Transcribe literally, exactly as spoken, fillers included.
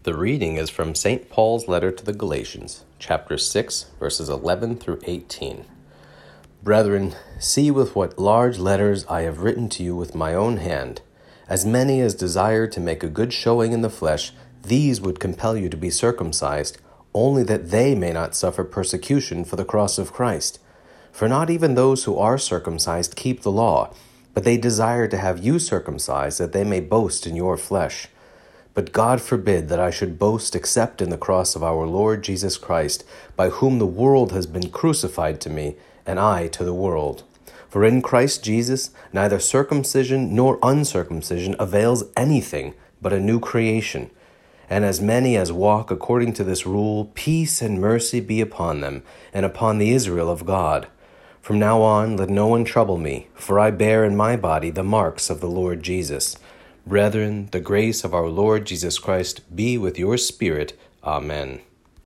The reading is from Saint Paul's letter to the Galatians, chapter six, verses eleven through eighteen. Brethren, see with what large letters I have written to you with my own hand. As many as desire to make a good showing in the flesh, these would compel you to be circumcised, only that they may not suffer persecution for the cross of Christ. For not even those who are circumcised keep the law, but they desire to have you circumcised, that they may boast in your flesh. But God forbid that I should boast except in the cross of our Lord Jesus Christ, by whom the world has been crucified to me, and I to the world. For in Christ Jesus neither circumcision nor uncircumcision avails anything, but a new creation. And as many as walk according to this rule, peace and mercy be upon them, and upon the Israel of God. From now on let no one trouble me, for I bear in my body the marks of the Lord Jesus. Brethren, the grace of our Lord Jesus Christ be with your spirit. Amen.